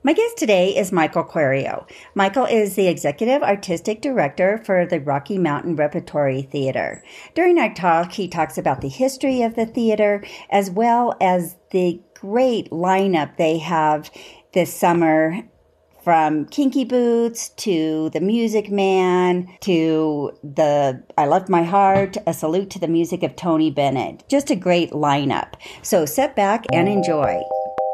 My guest today is Michael Querio. Michael is the Executive Artistic Director for the Rocky Mountain Repertory Theater. During our talk, he talks about the history of the theater as well as the great lineup they have this summer, from Kinky Boots to The Music Man to the I Left My Heart, a salute to the music of Tony Bennett. Just a great lineup. So sit back and enjoy.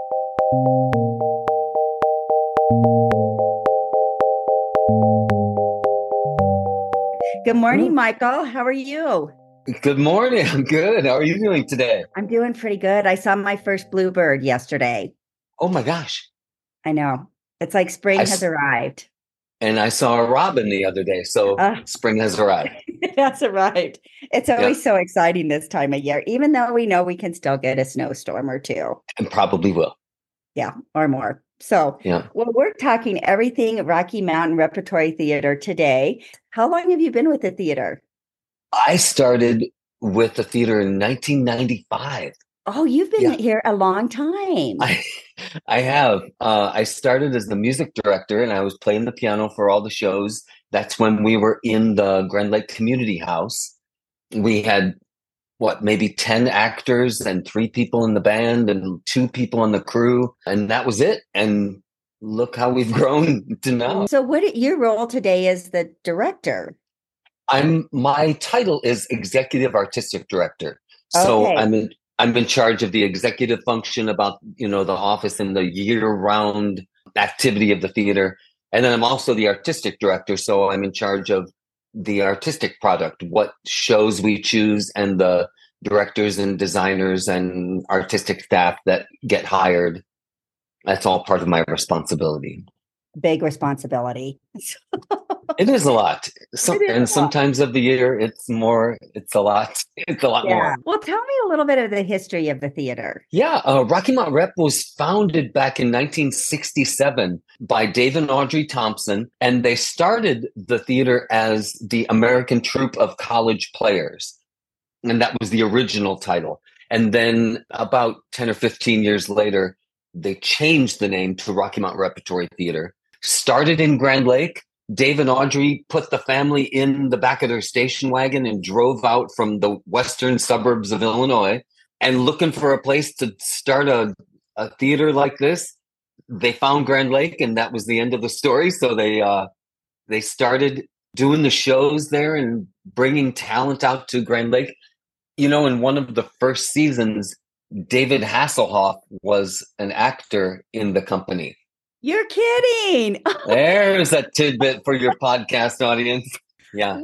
Good morning, Michael. How are you? Good morning. I'm good. How are you doing today? I'm doing pretty good. I saw my first bluebird yesterday. Oh my gosh. I know. It's like spring I has s- arrived. and I saw a robin the other day, so Uh, spring has arrived. that's arrived. It's Yeah, always so exciting this time of year, even though we know we can still get a snowstorm or two. and probably will. Yeah, or more. So, Yeah. well, we're talking everything Rocky Mountain Repertory Theater today. How long have you been with the theater? I started with the theater in 1995. Oh, you've been Yeah, here a long time. I I have. I started as the music director and I was playing the piano for all the shows. That's when we were in the Grand Lake Community House. We had maybe 10 actors and three people in the band and two people on the crew. And that was it. And look how we've grown to now. So, your role today is the director? My title is executive artistic director. So Okay. I'm in charge of the executive function about, the office and the year-round activity of the theater. And then I'm also the artistic director. So I'm in charge of the artistic product, what shows we choose, and the directors and designers and artistic staff that get hired. That's all part of my responsibility. Big responsibility. It is a lot. It is And a lot. sometimes of the year it's a lot. It's a lot Yeah. more. Well, tell me a little bit of the history of the theater. Yeah, Rocky Mount Rep was founded back in 1967 by Dave and Audrey Thompson, and they started the theater as the American Troupe of College Players. And that was the original title. And then about 10 or 15 years later, they changed the name to Rocky Mountain Repertory Theater. Started in Grand Lake. Dave and Audrey put the family in the back of their station wagon and drove out from the western suburbs of Illinois and looking for a place to start a theater like this. They found Grand Lake, and that was the end of the story. So they started doing the shows there and bringing talent out to Grand Lake. In one of the first seasons, David Hasselhoff was an actor in the company. You're kidding. There's a tidbit for your podcast audience. Yeah.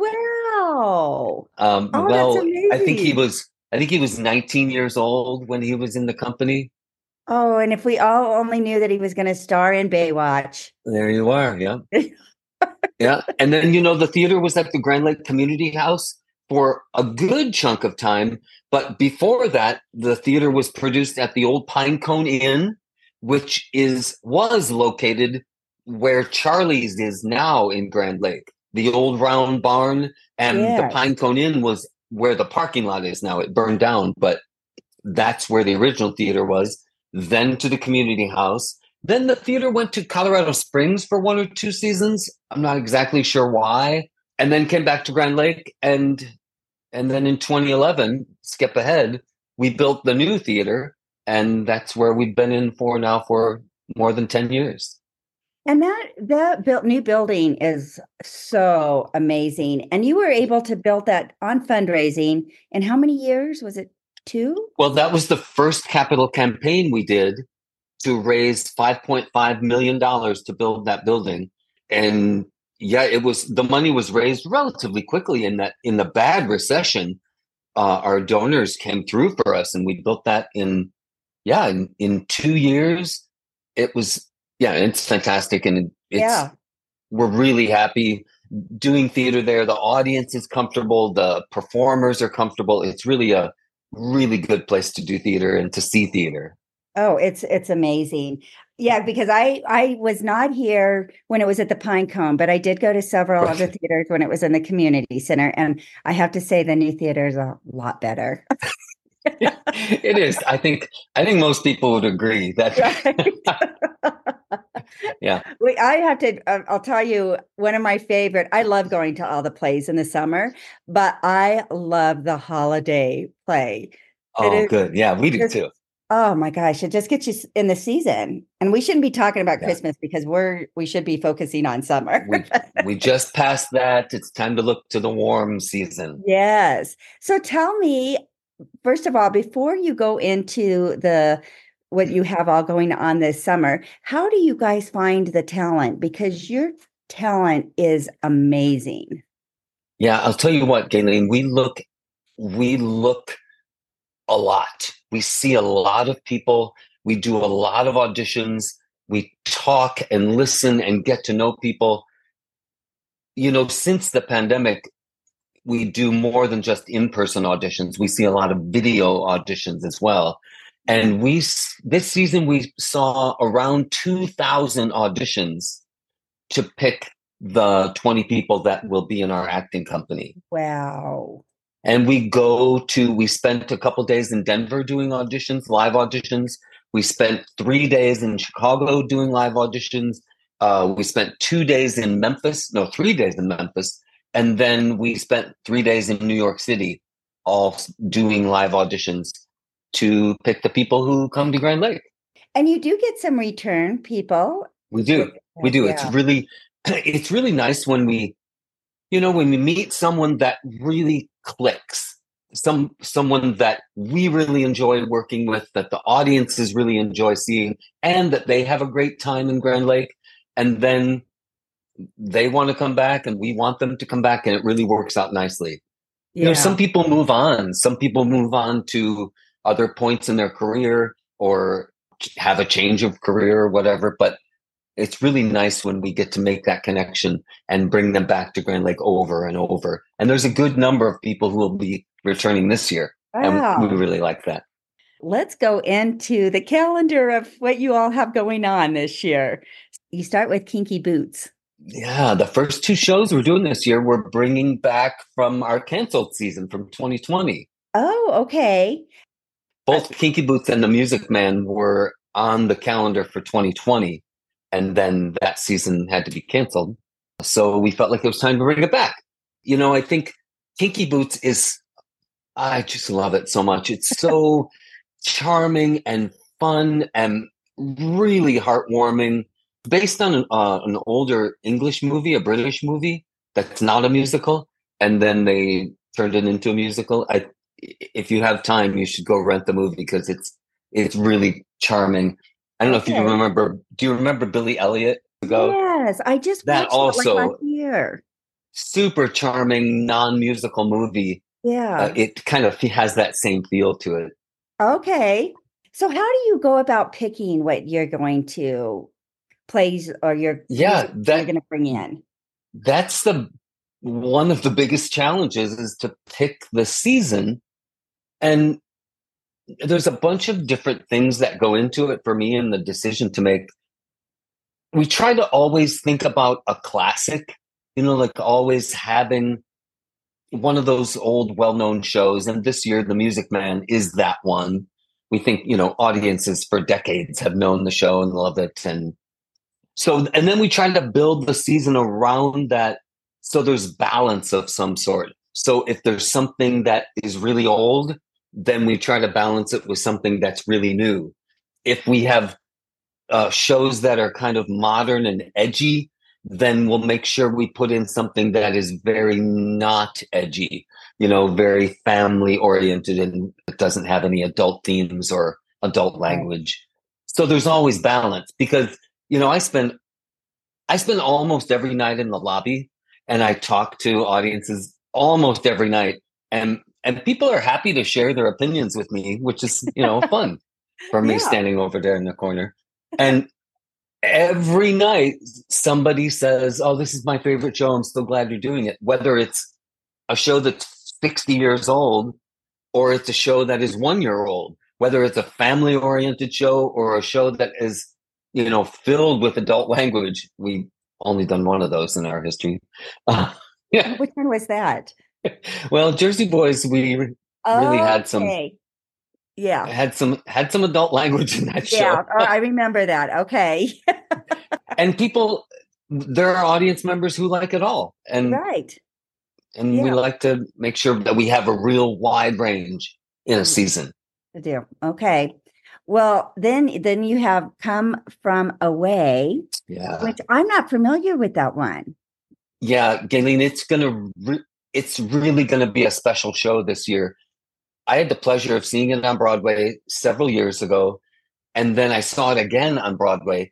Wow. Oh, that's Well, amazing. I think he was 19 years old when he was in the company. Oh, and if we all only knew that he was going to star in Baywatch. There you are. Yeah. Yeah. And then, the theater was at the Grand Lake Community House for a good chunk of time. But before that, the theater was produced at the old Pinecone Inn, which was located where Charlie's is now in Grand Lake. The old round barn and the Yes. Pinecone Inn was where the parking lot is now. It burned down, but that's where the original theater was. Then to the community house. Then the theater went to Colorado Springs for one or two seasons. I'm not exactly sure why. And then came back to Grand Lake. And then in 2011, skip ahead, we built the new theater. And that's where we've been in for now for more than 10 years. And new building is so amazing. And you were able to build that on fundraising in how many years? Was it two? Well, that was the first capital campaign we did to raise $5.5 million to build that building. And yeah, the money was raised relatively quickly in the bad recession. Our donors came through for us and we built that in 2 years. It was, yeah, it's fantastic. And Yeah. we're really happy doing theater there. The audience is comfortable. The performers are comfortable. It's really a really good place to do theater and to see theater. Oh, it's amazing. Yeah, because I was not here when it was at the Pinecone, but I did go to several of the Right. theaters when it was in the community center, and I have to say the new theater is a lot better. It is. I think most people would agree that Right. Yeah. I have to, I'll tell you, one of my favorite, I love going to all the plays in the summer, but I love the holiday play. It Oh, is good. Yeah, we do just, too. oh my gosh, it just gets you in the season. And we shouldn't be talking about Yeah. Christmas because we should be focusing on summer. We just passed that. It's time to look to the warm season. Yes. So tell me, first of all, before you go into the what you have all going on this summer, how do you guys find the talent? Because your talent is amazing. Yeah, I'll tell you what, Galen, we look a lot. We see a lot of people. We do a lot of auditions. We talk and listen and get to know people. Since the pandemic, we do more than just in-person auditions. We see a lot of video auditions as well. And this season we saw around 2,000 auditions to pick the 20 people that will be in our acting company. Wow. And we spent a couple days in Denver doing auditions, live auditions. We spent 3 days in Chicago doing live auditions. We spent 2 days in Memphis, no, 3 days in Memphis. And then we spent 3 days in New York City, all doing live auditions to pick the people who come to Grand Lake. And you do get some return people. We do. We do. Yeah. It's really nice when when we meet someone that really clicks, someone that we really enjoy working with, that the audiences really enjoy seeing, and that they have a great time in Grand Lake, and then they want to come back and we want them to come back, and it really works out nicely. Yeah. Some people move on. Some people move on to other points in their career or have a change of career or whatever, but it's really nice when we get to make that connection and bring them back to Grand Lake over and over. And there's a good number of people who will be returning this year. Wow. And we really like that. Let's go into the calendar of what you all have going on this year. You start with Kinky Boots. Yeah, the first two shows we're doing this year, we're bringing back from our canceled season from 2020. Oh, okay. Both Kinky Boots and The Music Man were on the calendar for 2020. And then that season had to be canceled. So we felt like it was time to bring it back. I think Kinky Boots I just love it so much. It's so charming and fun and really heartwarming. Based on an older English movie, a British movie that's not a musical, and then they turned it into a musical. If you have time, you should go rent the movie because it's really charming. I don't know if you remember. Do you remember Billy Elliot? Yes, I just that watched also it like last year. Super charming non-musical movie. Yeah, it kind of has that same feel to it. Okay, so how do you go about picking what you're going to plays or you're going to bring in? That's one of the biggest challenges is to pick the season, and there's a bunch of different things that go into it for me in the decision to make. We try to always think about a classic, like always having one of those old well-known shows. And this year, The Music Man is that one. We think, audiences for decades have known the show and love it. And then we try to build the season around that. So there's balance of some sort. So if there's something that is really old, then we try to balance it with something that's really new. If we have shows that are kind of modern and edgy, then we'll make sure we put in something that is very not edgy, very family oriented and it doesn't have any adult themes or adult language. So there's always balance because, I spend almost every night in the lobby and I talk to audiences almost every night. And people are happy to share their opinions with me, which is, fun for me standing over there in the corner. And every night somebody says, "Oh, this is my favorite show. I'm so glad you're doing it." Whether it's a show that's 60 years old or it's a show that is 1 year old, whether it's a family oriented show or a show that is, filled with adult language. We've only done one of those in our history. Yeah. Which one was that? Well, Jersey Boys, we really had some. Yeah. Had some adult language in that show. Yeah, I remember that. Okay. and people, there are audience members who like it all, Right. and we Yeah. like to make sure that we have a real wide range in a Yeah, season. I do. Okay. Well, then you have Come From Away, Yeah. which I'm not familiar with that one. Yeah, Galen, it's really gonna be a special show this year. I had the pleasure of seeing it on Broadway several years ago, and then I saw it again on Broadway.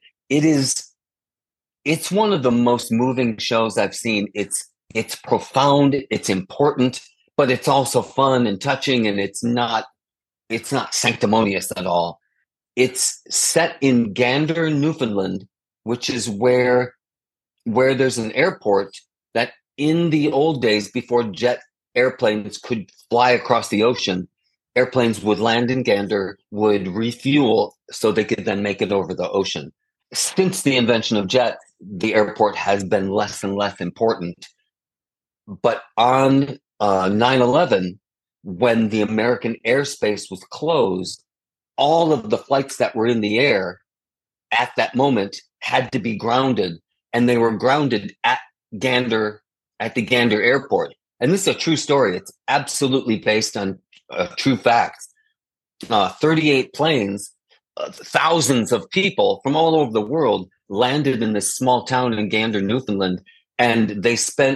It's one of the most moving shows I've seen. It's profound, it's important, but it's also fun and touching, and it's not sanctimonious at all. It's set in Gander, Newfoundland, which is where there's an airport that in the old days before jet airplanes could fly across the ocean, airplanes would land in Gander, would refuel so they could then make it over the ocean. Since the invention of jet, the airport has been less and less important. But on 9/11, when the American airspace was closed, all of the flights that were in the air at that moment had to be grounded, and they were grounded at Gander, at the Gander airport. And this is a true story. It's absolutely based on true facts. 38 planes, thousands of people from all over the world landed in this small town in Gander, Newfoundland, and they spent,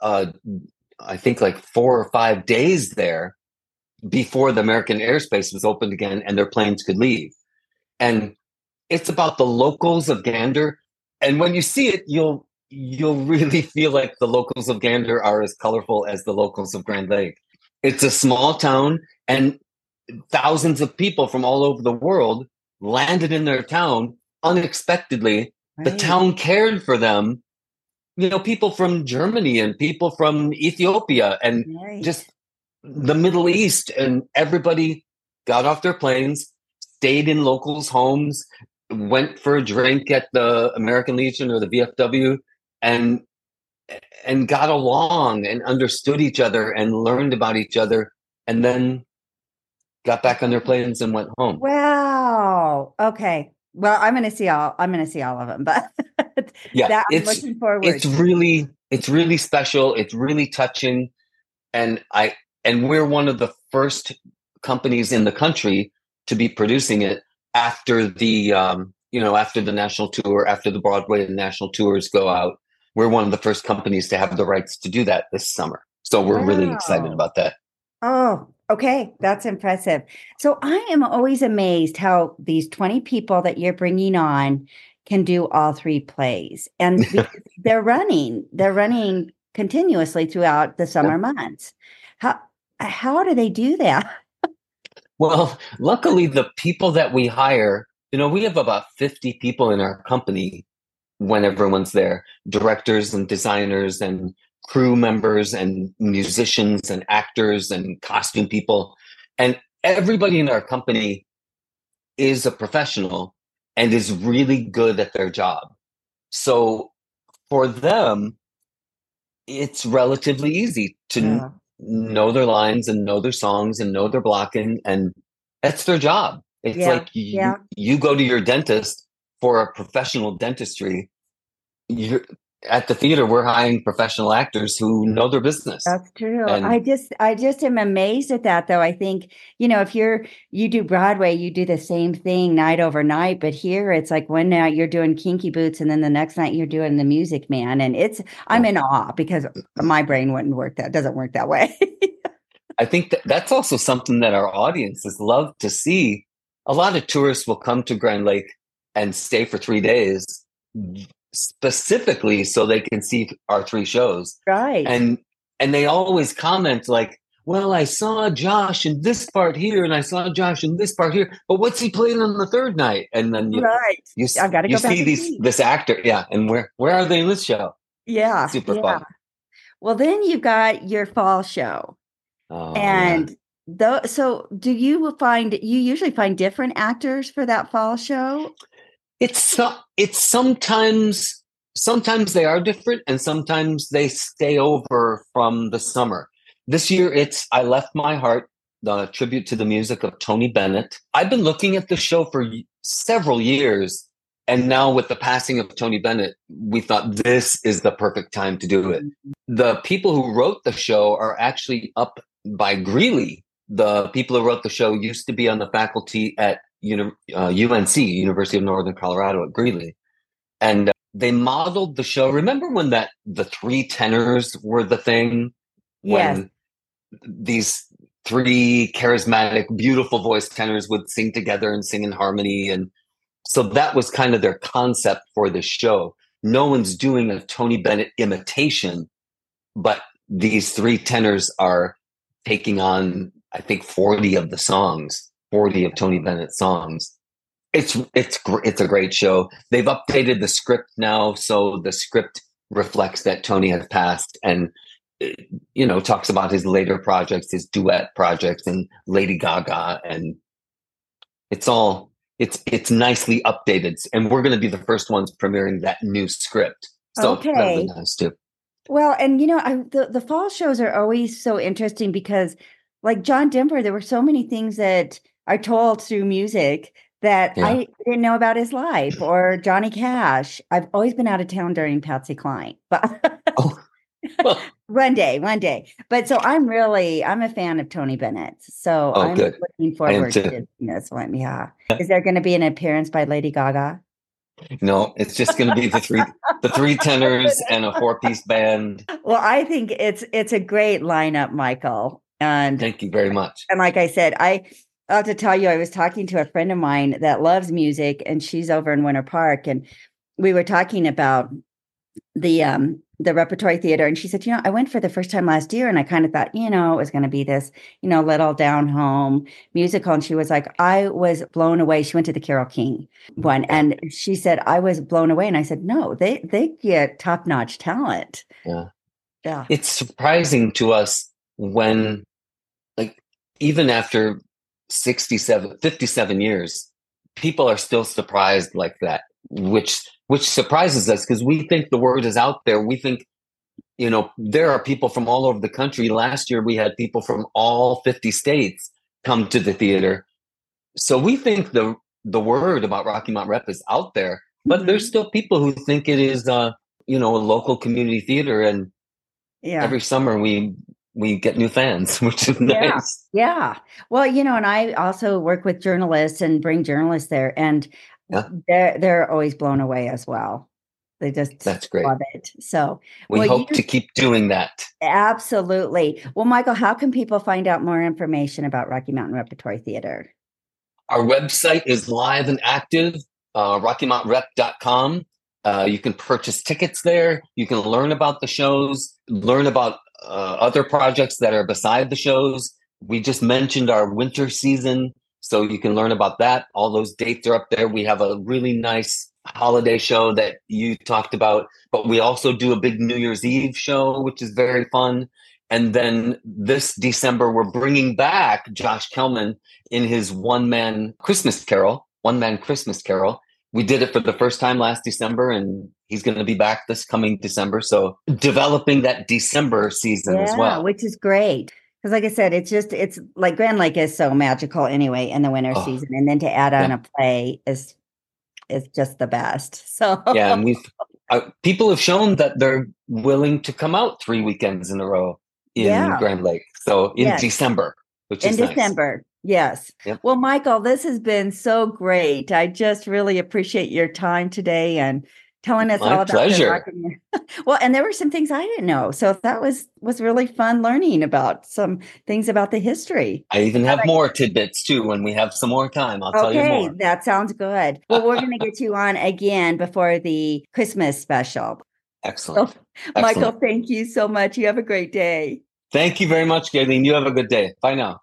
I think, like 4 or 5 days there before the American airspace was opened again and their planes could leave. And it's about the locals of Gander, and when you see it, you'll really feel like the locals of Gander are as colorful as the locals of Grand Lake. It's a small town, and thousands of people from all over the world landed in their town unexpectedly. Right. The town cared for them. People from Germany and people from Ethiopia and just the Middle East, and everybody got off their planes, stayed in locals' homes, went for a drink at the American Legion or the VFW, and got along and understood each other and learned about each other, and then got back on their planes and went home. Wow. Okay. Well, I'm going to see all of them, but yeah, I'm looking forward. It's really special. It's really touching. And we're one of the first companies in the country to be producing it after the after the national tour, after the Broadway and national tours go out. We're one of the first companies to have the rights to do that this summer. So we're really excited about that. Oh, okay. That's impressive. So I am always amazed how these 20 people that you're bringing on can do all three plays. And they're running continuously throughout the summer months. How do they do that? Well, luckily, the people that we hire, we have about 50 people in our company when everyone's there, directors and designers and crew members and musicians and actors and costume people. And everybody in our company is a professional and is really good at their job. So for them, it's relatively easy to know their lines and know their songs and know their blocking, and that's their job. It's like you go to your dentist for a professional dentistry. You're at the theater, we're hiring professional actors who know their business. That's true. And I just am amazed at that, though. I think, if you do Broadway, you do the same thing night over night, but here it's like one night you're doing Kinky Boots and then the next night you're doing The Music Man. And I'm in awe because my brain doesn't work that way. I think that's also something that our audiences love to see. A lot of tourists will come to Grand Lake and stay for 3 days specifically so they can see our three shows. Right. And they always comment like, well, I saw Josh in this part here and I saw Josh in this part here, but what's he playing on the third night? And then I've got to go back see this actor. Yeah. And where are they in this show? Yeah. Super fun. Well, then you've got your fall show. So do you usually find different actors for that fall show? It's sometimes they are different and sometimes they stay over from the summer. This year it's I Left My Heart, the tribute to the music of Tony Bennett. I've been looking at the show for several years And now with the passing of Tony Bennett, we thought this is the perfect time to do it. The people who wrote the show are actually up by Greeley. The people who wrote the show used to be on the faculty at UNC, University of Northern Colorado at Greeley. And they modeled the show. Remember when the three tenors were the thing? Yes. When these three charismatic, beautiful voice tenors would sing together and sing in harmony. And so that was kind of their concept for the show. No one's doing a Tony Bennett imitation, but these three tenors are taking on, I think, 40 of the songs, 40 of Tony Bennett's songs. It's a great show. They've updated the script now, so the script reflects that Tony has passed, and talks about his later projects, his duet projects, and Lady Gaga, and it's nicely updated. And we're going to be the first ones premiering that new script, so that'll be nice too. Well, and the fall shows are always so interesting because, like John Denver, there were so many things that are told through music that I didn't know about his life, or Johnny Cash. I've always been out of town during Patsy Cline, but one day. But so I'm a fan of Tony Bennett. So I'm good. Looking forward to this one. Yeah. Is there going to be an appearance by Lady Gaga? No, it's just going to be the three tenors and a 4-piece band. Well, I think it's a great lineup, Michael. And thank you very much. And like I said, I'll have to tell you, I was talking to a friend of mine that loves music, and she's over in Winter Park, and we were talking about the Repertory Theater, and she said, I went for the first time last year, and I kind of thought, it was going to be this, little down home musical. And she was like, I was blown away. She went to the Carole King one, and she said, I was blown away. And I said, no, they get top-notch talent. Yeah. It's surprising to us when, like, even after 57 years, people are still surprised like that, which surprises us, because we think the word is out there. We think, there are people from all over the country. Last year, we had people from all 50 states come to the theater. So we think the word about Rocky Mount Rep is out there, but there's still people who think it is, a local community theater. And every summer we get new fans, which is nice. Yeah. Well, and I also work with journalists and bring journalists there, and they're always blown away as well. They just That's great. Love it. So we hope to keep doing that. Absolutely. Well, Michael, how can people find out more information about Rocky Mountain Repertory Theater? Our website is live and active, RockyMountRep.com. You can purchase tickets there. You can learn about the shows, learn about other projects that are beside the shows. We just mentioned our winter season, so you can learn about that. All those dates are up there. We have a really nice holiday show that you talked about, but we also do a big New Year's Eve show, which is very fun. And then this December, we're bringing back Josh Kellman in his one-man Christmas Carol. We did it for the first time last December, and he's going to be back this coming December. So developing that December season as well. Which is great. Because like I said, it's like Grand Lake is so magical anyway in the winter season. And then to add on a play is just the best. So and people have shown that they're willing to come out 3 weekends in a row in Grand Lake. So in December, which is nice. December. Yes. Yep. Well, Michael, this has been so great. I just really appreciate your time today and telling us all about pleasure. Well, and there were some things I didn't know. So that was really fun learning about some things about the history. I even have more tidbits too when we have some more time. I'll tell you more. Okay, that sounds good. Well, we're going to get you on again before the Christmas special. Excellent. So, Michael, thank you so much. You have a great day. Thank you very much, Gayleen. You have a good day. Bye now.